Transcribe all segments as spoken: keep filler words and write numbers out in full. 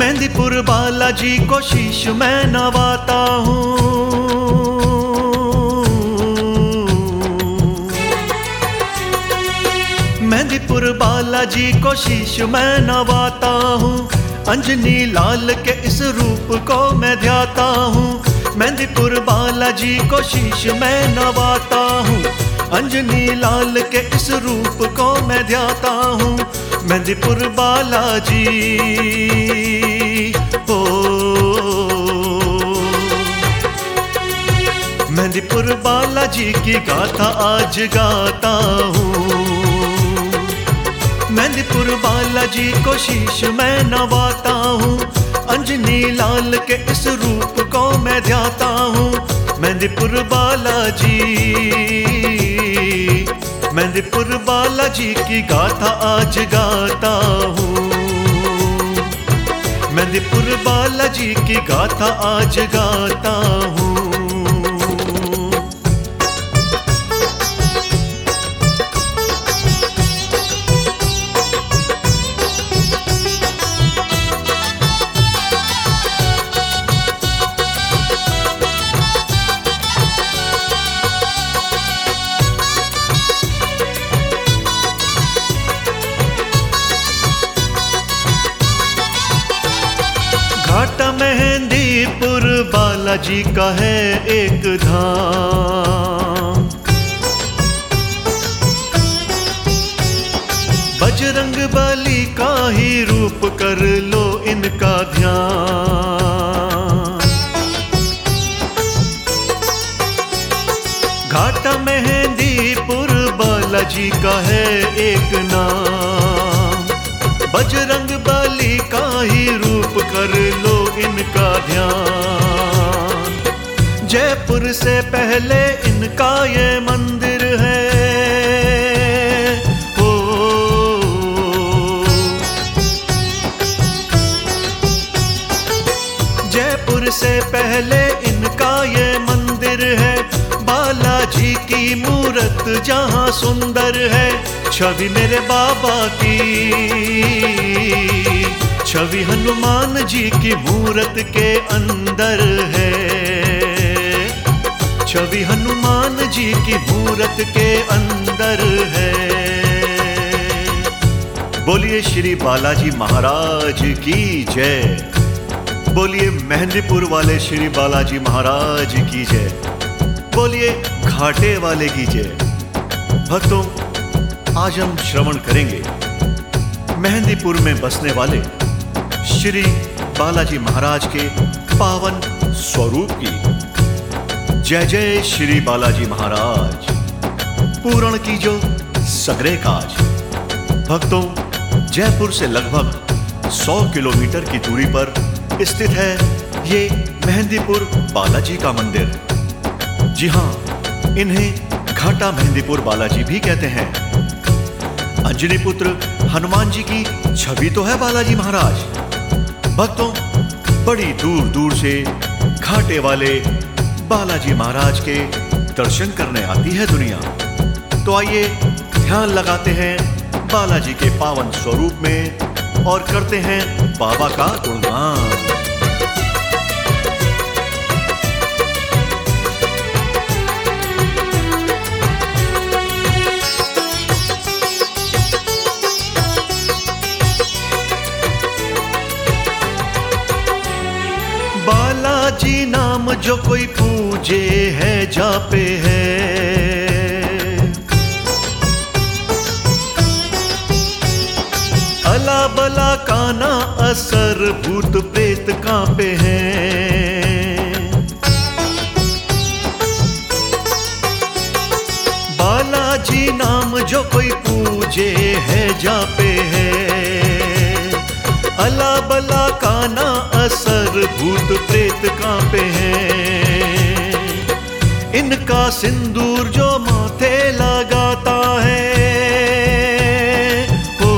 मेहंदीपुर बालाजी को शीश मैं नवाता हूँ। मेहंदीपुर बालाजी को शीश मैं नवाता हूँ। अंजनी लाल के इस रूप को मैं ध्याता हूँ। मेहंदीपुर बालाजी को शीश मैं नवाता हूँ। अंजनी लाल के इस रूप को मैं ध्याता हूँ। मेहंदीपुर बालाजी ओ मेहंदीपुर बालाजी की गाथा आज गाता हूँ। मेहंदीपुर बालाजी को शीश मैं नवाता हूँ। अंजनी लाल के इस रूप को मैं ध्याता हूँ। मेहंदीपुर बालाजी मेहंदीपुर बालाजी की गाथा आज गाता हूँ। मेहंदीपुर बालाजी की गाथा आज गाता हूँ। घाटा मेहंदीपुर बालाजी का है एक धाम। बजरंग बली का ही रूप कर लो इनका ध्यान। घाटा मेहंदीपुर बालाजी का है एक नाम। बजरंग बली का ही रूप कर लो इनका ध्यान। जयपुर से पहले इनका ये मंदिर है। ओ जयपुर से पहले इनका ये मंदिर है। बालाजी की मूरत जहाँ सुंदर है। छवि मेरे बाबा की, छवि हनुमान जी की मूरत के अंदर है। छवि हनुमान जी की मूरत के अंदर है। बोलिए श्री बालाजी महाराज की जय। बोलिए मेहंदीपुर वाले श्री बालाजी महाराज की जय। बोलिए घाटे वाले की जय। भक्तों, आज हम श्रवण करेंगे मेहंदीपुर में बसने वाले श्री बालाजी महाराज के पावन स्वरूप की। जय जय श्री बालाजी महाराज। पूर्ण की जो सगरे काज। भक्तों, जयपुर से लगभग सौ किलोमीटर की दूरी पर स्थित है ये मेहंदीपुर बालाजी का मंदिर। जी हाँ, इन्हें घाटा मेहंदीपुर बालाजी भी कहते हैं। अंजनी पुत्र हनुमान जी की छवि तो है बालाजी महाराज। भक्तों, बड़ी दूर दूर से घाटे वाले बालाजी महाराज के दर्शन करने आती है दुनिया। तो आइए ध्यान लगाते हैं बालाजी के पावन स्वरूप में और करते हैं बाबा का गुणगान। बालाजी नाम जो कोई पूजे है जापे है। अला बला काना असर भूत प्रेत कांपे हैं। बालाजी नाम जो कोई पूजे है जापे है। अला बला काना असर भूत प्रेत कांपे हैं। इनका सिंदूर जो माथे लगाता है। ओ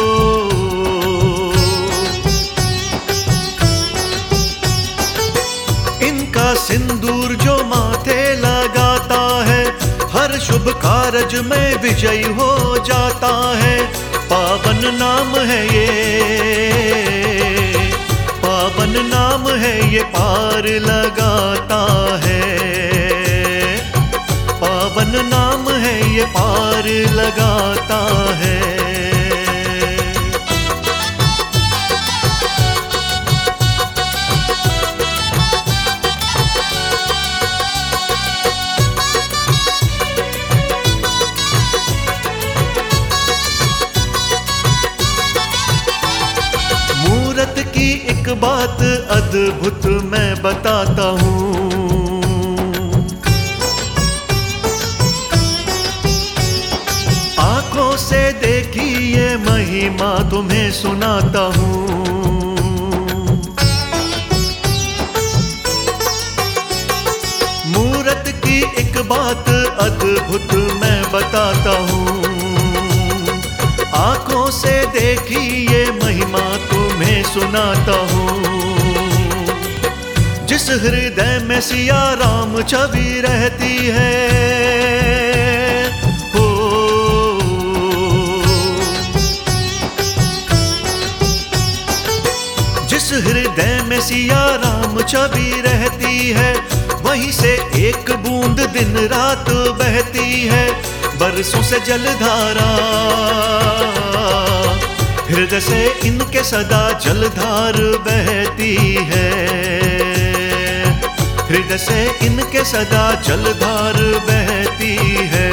इनका सिंदूर जो माथे लगाता है। हर शुभ कारज में विजयी हो जाता है। पावन नाम है ये, पावन नाम है ये पार लगाता है, पावन नाम है ये पार लगाता है। मूरत की एक बात अद्भुत मैं बताता हूँ, आंखों से देखी ये महिमा तुम्हें सुनाता हूँ। मूरत की एक बात अद्भुत मैं बताता हूँ, आंखों से देखी ये महिमा तुम्हें सुनाता हूँ। जिस हृदय में सिया राम छवि रहती है, हो जिस हृदय में सिया राम छवि रहती है, वहीं से एक बूंद दिन रात बहती है, बरसों से जलधारा हृदय से इनके सदा जलधार बहती है, हृदय से इनके सदा जलधार बहती है।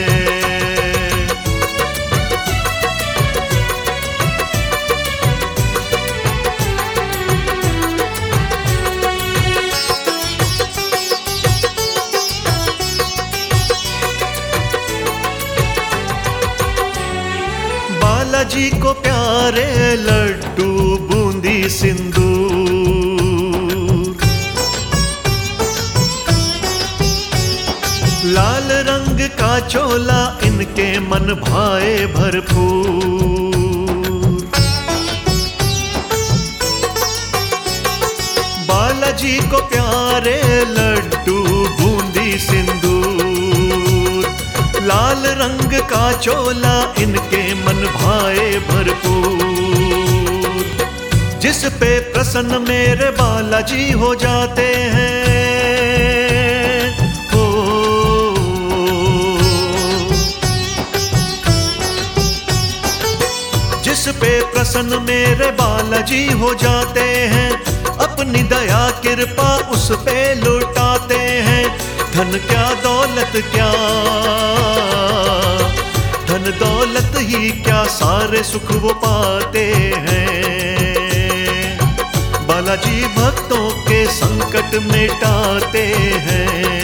बालाजी को प्यारे लड्डू बूंदी सिंदूर, लाल रंग का चोला इनके मन भाए भरपूर। बालाजी को प्यारे लड्डू बूंदी सिंदूर, लाल रंग का चोला इनके मन भाए भरपूर। जिस पे प्रसन्न मेरे बालाजी हो जाते हैं, हो जिस पे प्रसन्न मेरे बालाजी हो जाते हैं, अपनी दया कृपा उस पे लुटाते हैं। धन क्या दौलत क्या, धन दौलत ही क्या, सारे सुख वो पाते हैं। बालाजी भक्तों के संकट मिटाते हैं।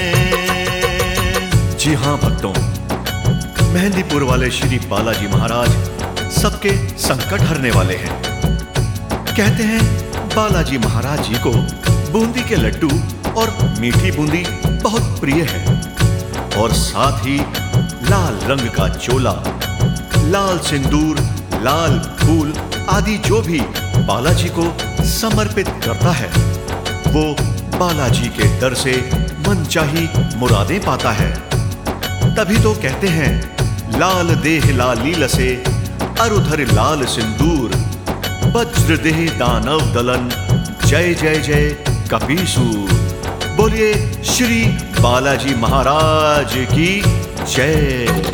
जी हाँ भक्तों, मेहंदीपुर वाले श्री बालाजी महाराज सबके संकट हरने वाले हैं। कहते हैं बालाजी महाराज जी को बूंदी के लड्डू और मीठी बूंदी बहुत प्रिय है, और साथ ही लाल रंग का चोला, लाल सिंदूर, लाल फूल आदि जो भी बालाजी को समर्पित करता है, वो बालाजी के दर से मनचाही मुरादें पाता है। तभी तो कहते हैं लाल देह लालील से अरुधर लाल सिंदूर, वज्र देह दानव दलन, जय जय जय कपीसूर। बोलिए श्री बालाजी महाराज की जय।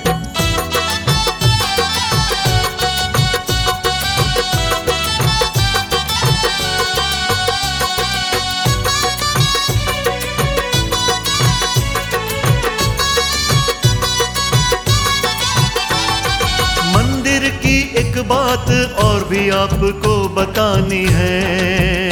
मंदिर की एक बात और भी आपको बतानी है।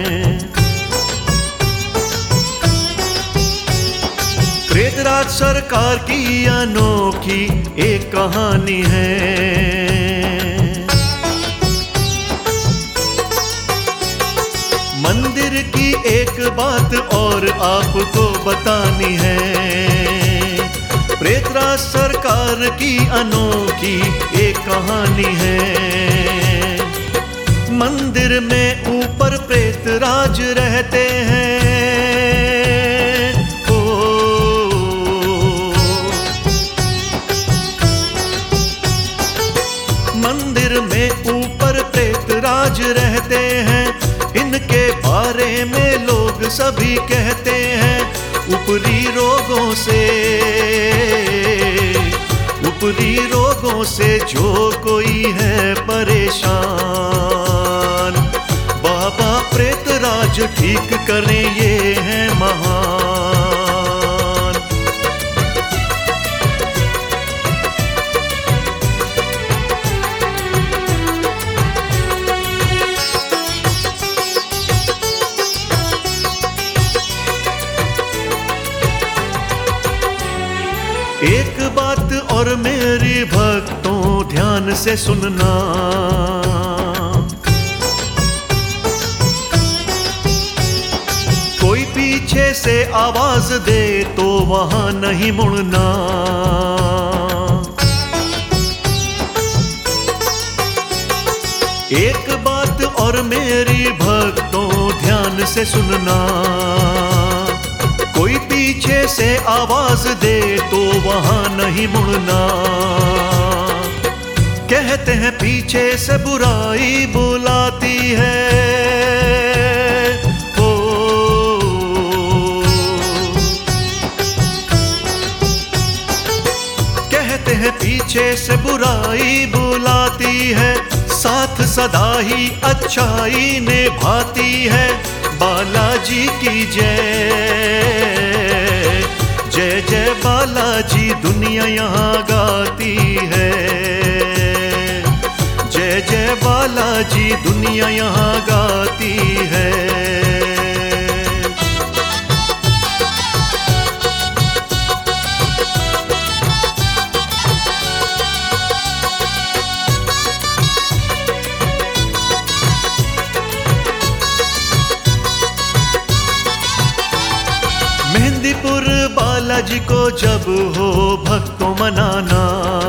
प्रेतराज सरकार की अनोखी एक कहानी है। मंदिर की एक बात और आपको बतानी है। प्रेतराज सरकार की अनोखी एक कहानी है। मंदिर में ऊपर प्रेतराज रहते हैं। मंदिर में ऊपर प्रेतराज रहते हैं। इनके बारे में लोग सभी कहते हैं ऊपरी रोगों से, ऊपरी रोगों से जो कोई है परेशान, बाबा प्रेतराज ठीक करें ये है महान। एक बात और मेरी भक्तों ध्यान से सुनना, कोई पीछे से आवाज दे तो वहां नहीं मुड़ना। एक बात और मेरी भक्तों ध्यान से सुनना, कोई पीछे से आवाज दे तो वहां नहीं मुड़ना। कहते हैं पीछे से बुराई बुलाती है, ओ कहते हैं पीछे से बुराई बुलाती है, साथ सदा ही अच्छाई निभाती है। बालाजी की जय, जय जय बालाजी दुनिया यहाँ गाती है, जय जय बालाजी दुनिया यहाँ गाती है। मेहंदीपुर बालाजी को जब हो भक्तों मनाना,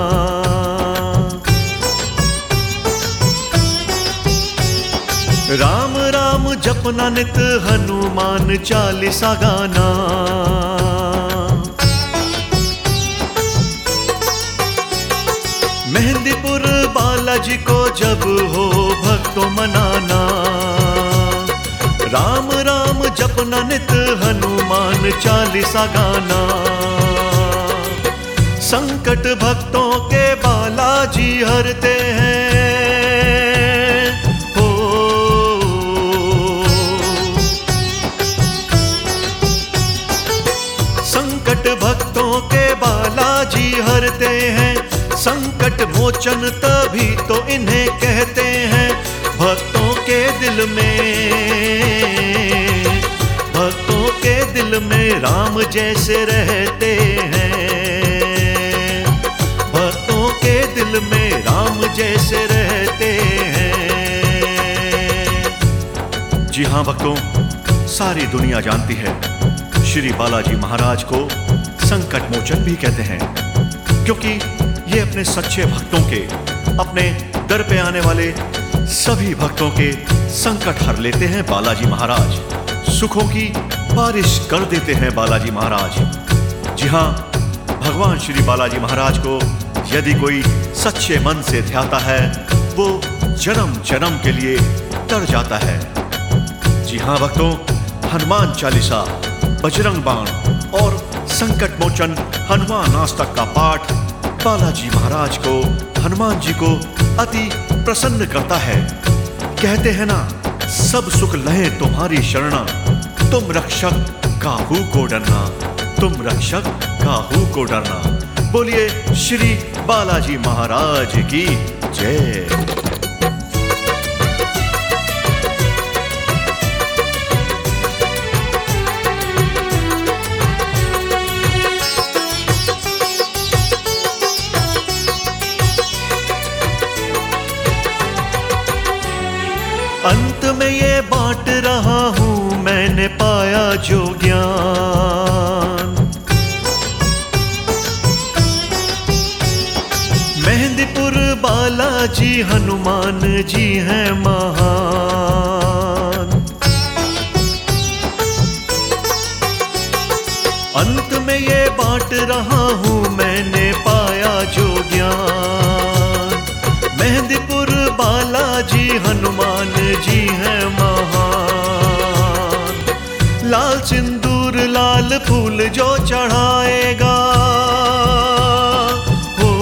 राम राम जपना नित हनुमान चालीसा गाना। मेहंदीपुर बालाजी को जब हो भक्तों मनाना, राम राम जपना नित हनुमान चालीसा गाना। संकट भक्तों के बालाजी हरते हैं, हो संकट भक्तों के बालाजी हरते हैं। संकट मोचन तभी तो इन्हें कहते हैं, भक्तों के दिल में, भक्तों के दिल में राम जैसे रहते हैं, भक्तों के दिल में राम जैसे रहते हैं। जी हाँ भक्तों, सारी दुनिया जानती है श्री बालाजी महाराज को संकट मोचन भी कहते हैं, क्योंकि ये अपने सच्चे भक्तों के, अपने दर पे आने वाले सभी भक्तों के संकट हर लेते हैं बालाजी महाराज, सुखों की बारिश कर देते हैं बालाजी महाराज। जी हाँ, भगवान श्री बालाजी महाराज को यदि कोई सच्चे मन से ध्याता है, वो जन्म जन्म के लिए तर जाता है। जी हाँ भक्तों, हनुमान चालीसा, बजरंग बाण और संकट मोचन हनुमान अष्टक का पाठ बालाजी महाराज को, हनुमान जी को अति प्रसन्न करता है। कहते हैं ना, सब सुख लहे तुम्हारी शरणा, तुम रक्षक काहू को डरना, तुम रक्षक काहू को डरना। बोलिए श्री बालाजी महाराज की जय। अंत में ये बांट रहा हूं मैंने पाया जो ज्ञान, मेहंदीपुर बालाजी हनुमान जी हैं महान। अंत में ये बांट रहा हूं मैंने पाया जो ज्ञान, मेहंदीपुर बालाजी हनुमान जी हैं महान। लाल सिंदूर लाल फूल जो चढ़ाएगा, हो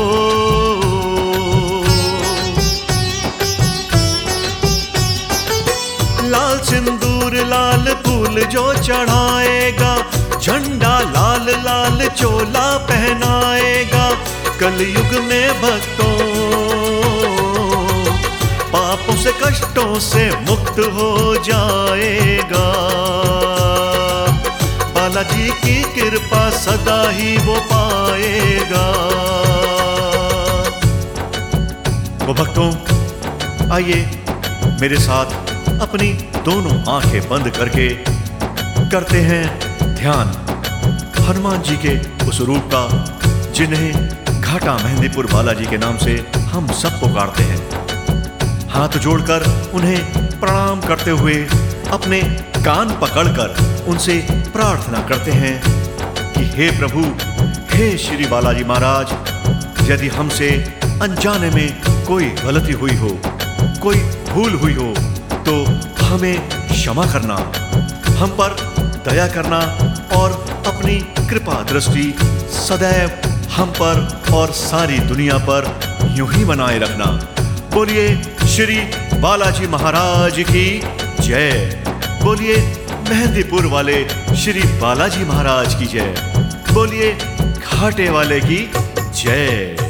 लाल सिंदूर लाल फूल जो चढ़ाएगा, झंडा लाल लाल चोला पहनाएगा। कलयुग में भक्तों पापों से कष्टों से मुक्त हो जाएगा। बालाजी की कृपा सदा ही वो पाएगा। वो भक्तों, आइए मेरे साथ अपनी दोनों आंखें बंद करके करते हैं ध्यान हनुमान जी के उस रूप का, जिन्हें घाटा मेहंदीपुर बालाजी के नाम से हम सब पुकारते हैं। हाथ जोड़कर उन्हें प्रणाम करते हुए अपने कान पकड़कर उनसे प्रार्थना करते हैं कि हे प्रभु, हे श्री बालाजी महाराज, यदि हमसे अनजाने में कोई गलती हुई हो, कोई भूल हुई हो, तो हमें क्षमा करना, हम पर दया करना और अपनी कृपा दृष्टि सदैव हम पर और सारी दुनिया पर यूं ही बनाए रखना। बोलिए श्री बालाजी महाराज की जय। बोलिए मेहंदीपुर वाले श्री बालाजी महाराज की जय। बोलिए घाटे वाले की जय।